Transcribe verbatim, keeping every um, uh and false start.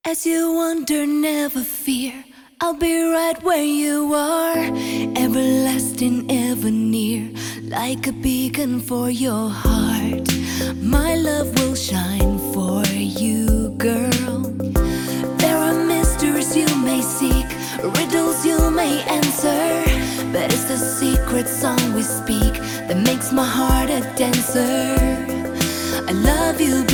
As you wander, never fear, I'll be right where you are, everlasting, ever near, like a beacon for your heart. My love will shine for you, girl. There are mysteries you may seek, riddles you may answer, but it's the secret song we speak that makes my heart a dancer. I love you,